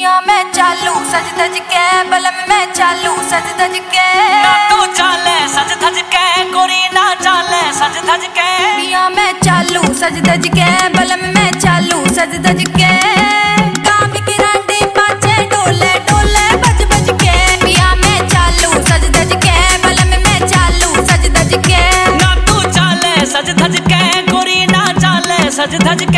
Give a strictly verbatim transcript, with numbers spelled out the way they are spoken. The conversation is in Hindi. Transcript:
पिया मैं चालू सज धज के बलम में चालू सज धज के ना तू चाले सज धज के गोरी ना चाले सज धज के पिया मैं चालू सज धज के बलम में चालू सज धज के काम की रांडी पाचे डोले डोले बज बज के पिया मैं चालू सज धज के बलम में चालू सज धज के ना तू चाले सज धज के गोरी ना चाले सज धज